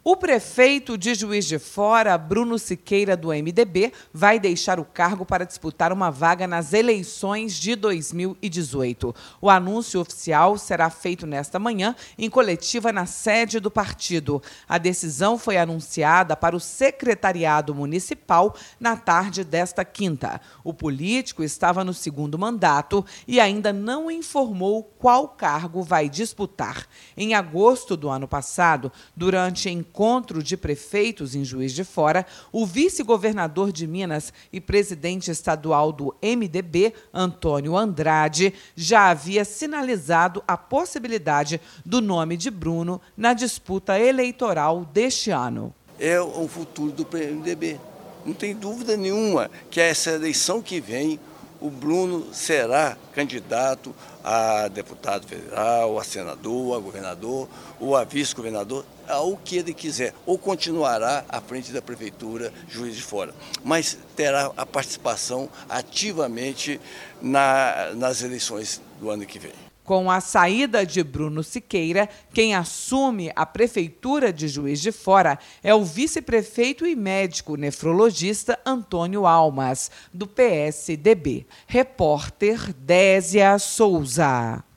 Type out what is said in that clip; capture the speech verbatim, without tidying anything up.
O prefeito de Juiz de Fora, Bruno Siqueira, do M D B, vai deixar o cargo para disputar uma vaga nas eleições de dois mil e dezoito. O anúncio oficial será feito nesta manhã em coletiva na sede do partido. A decisão foi anunciada para o secretariado municipal na tarde desta quinta. O político estava no segundo mandato e ainda não informou qual cargo vai disputar. Em agosto do ano passado, durante encontro de prefeitos em Juiz de Fora, o vice-governador de Minas e presidente estadual do M D B, Antônio Andrade, já havia sinalizado a possibilidade do nome de Bruno na disputa eleitoral deste ano. É o futuro do M D B. Não tem dúvida nenhuma que essa eleição que vem, o Bruno será candidato a deputado federal, a senador, a governador ou a vice-governador, ao que ele quiser, ou continuará à frente da prefeitura Juiz de Fora, mas terá a participação ativamente na, nas eleições do ano que vem. Com a saída de Bruno Siqueira, quem assume a prefeitura de Juiz de Fora é o vice-prefeito e médico nefrologista Antônio Almas, do P S D B. Repórter Désia Souza.